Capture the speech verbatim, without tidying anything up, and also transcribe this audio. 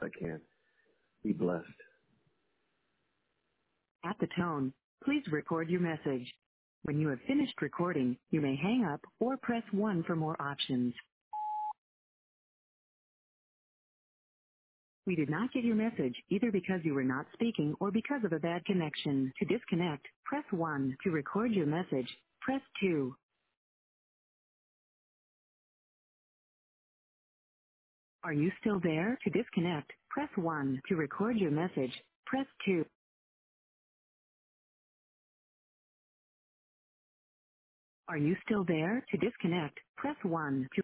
I can. Be blessed. At the tone, please record your message. When you have finished recording, you may hang up or press one for more options. We did not get your message either because you were not speaking or because of a bad connection. To disconnect, press one. To record your message, press two. Are you still there? To disconnect, press one. To record your message, press two. Are you still there? To disconnect, press one. To